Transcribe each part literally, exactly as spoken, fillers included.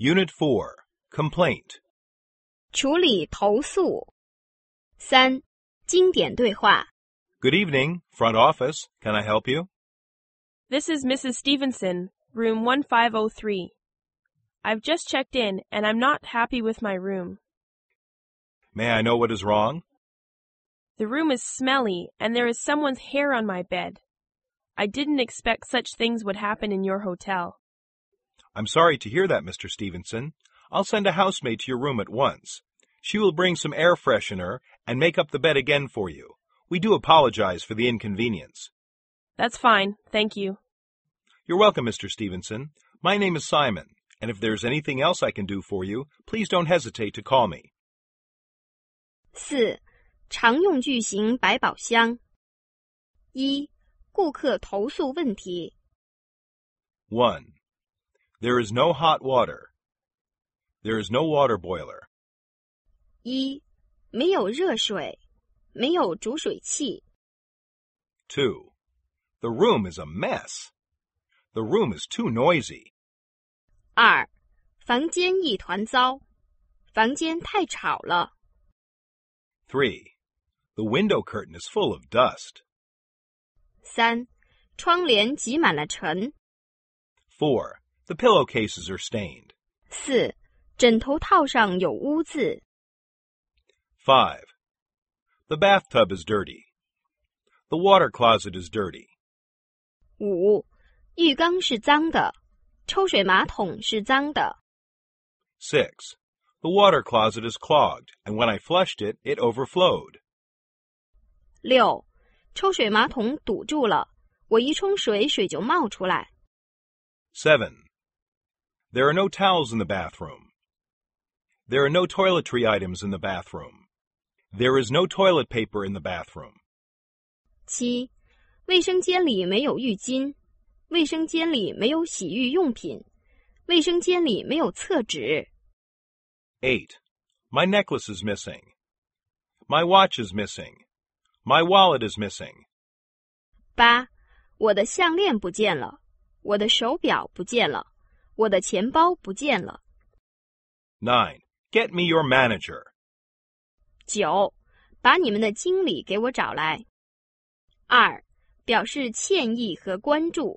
Unit four, Complaint. 处理投诉。三、经典对话。 Good evening, front office. Can I help you? This is Missus Stevenson, room one five oh three. I've just checked in, and I'm not happy with my room. May I know what is wrong? The room is smelly, and there is someone's hair on my bed. I didn't expect such things would happen in your hotel. I'm sorry to hear that, Mister Stevenson. I'll send a housemaid to your room at once. She will bring some air freshener and make up the bed again for you. We do apologize for the inconvenience. That's fine, thank you. You're welcome, Mister Stevenson. My name is Simon, and if there's anything else I can do for you, please don't hesitate to call me. 四、常用句型百宝箱。一、顾客投诉问题。 one. There is no hot water. There is no water boiler. 一、没有热水，没有煮水器。 two. The room is a mess. The room is too noisy. 二、房间一团糟，房间太吵了。 three. The window curtain is full of dust. 三、窗帘挤满了尘。 four. The pillowcases are stained. 四、枕头套上有污渍。 five. The bathtub is dirty. The water closet is dirty. 五、浴缸是脏的，抽水马桶是脏的。 six. The water closet is clogged, and when I flushed it, it overflowed. 六、抽水马桶堵住了，我一冲水，水就冒出来。 seven. There are no towels in the bathroom. There are no toiletry items in the bathroom. There is no toilet paper in the bathroom. 七、卫生间里没有浴巾，卫生间里没有洗浴用品，卫生间里没有厕纸。 eight. My necklace is missing. My watch is missing. My wallet is missing. 八、我的项链不见了，我的手表不见了，我的钱包不见了。 nine. Get me your manager. 九、把你们的经理给我找来。二、表示歉意和关注。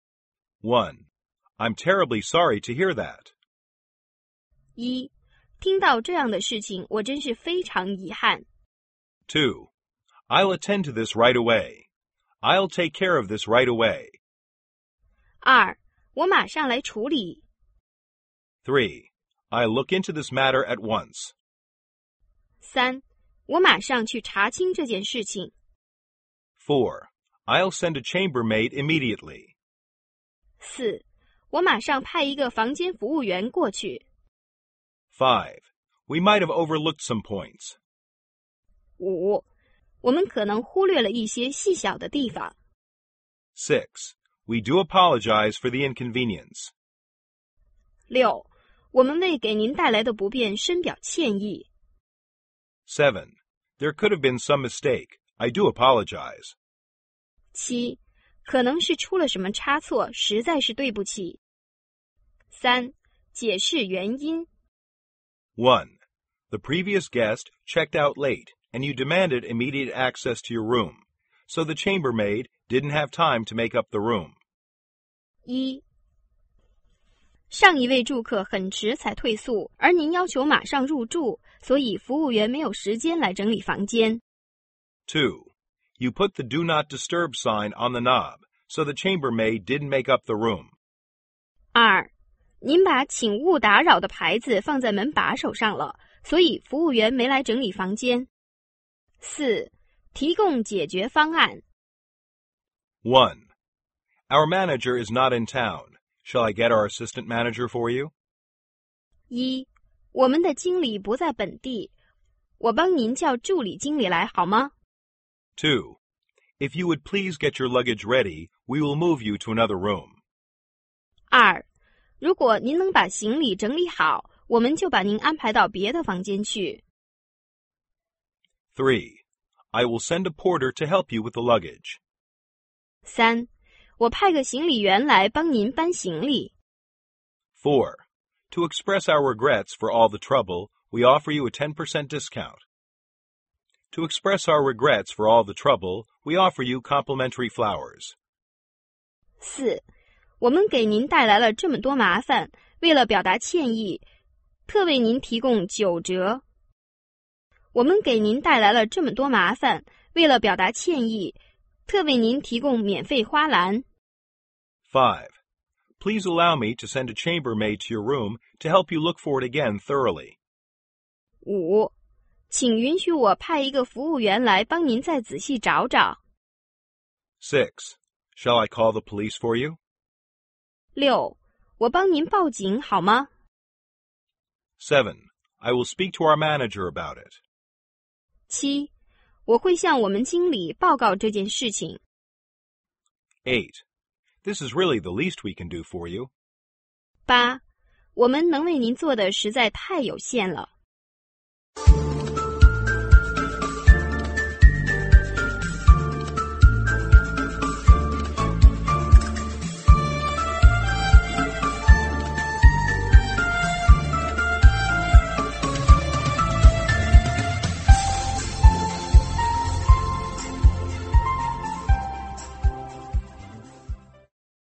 one. I'm terribly sorry to hear that. 一、听到这样的事情，我真是非常遗憾。 two. I'll attend to this right away. I'll take care of this right away. 二、我马上来处理。 three. I'll look into this matter at once. 三、我马上去查清这件事情。 four. I'll send a chambermaid immediately. 四、我马上派一个房间服务员过去。 five. We might have overlooked some points. 五、我们可能忽略了一些细小的地方。 six. We do apologize for the inconvenience. 六、我们为给您带来的不便深表歉意。 seven. There could have been some mistake. I do apologize. 七、可能是出了什么差错，实在是对不起。三、解释原因。 one. The previous guest checked out late, and you demanded immediate access to your room, so the chambermaid didn't have time to make up the room. 一、上一位住客很迟才退宿，而您要求马上入住，所以服务员没有时间来整理房间。 two. You put the do not disturb sign on the knob, so the chambermaid didn't make up the room. 二、您把请勿打扰的牌子放在门把手上了，所以服务员没来整理房间。四、提供解决方案。 one. Our manager is not in town. Shall I get our assistant manager for you? 一、我们的经理不在本地，我帮您叫助理经理来好吗？ two. If you would please get your luggage ready, we will move you to another room. 二、如果您能把行李整理好，我们就把您安排到别的房间去。 three. I will send a porter to help you with the luggage. 三、我派个行李员来帮您搬行李。 four. To express our regrets for all the trouble, we offer you a ten percent discount. To express our regrets for all the trouble, we offer you complimentary flowers. 四，我们给您带来了这么多麻烦，为了表达歉意，特为您提供九折。我们给您带来了这么多麻烦，为了表达歉意，特为您提供免费花篮。 Five. Please allow me to send a chambermaid to your room to help you look for it again thoroughly. 五，请允许我派一个服务员来帮您再仔细找找。 Six. Shall I call the police for you? 六，我帮您报警好吗？ Seven. I will speak to our manager about it. 七，我会向我们经理报告这件事情。 Eight. This is really the least we can do for you. 八，我们能为您做的实在太有限了。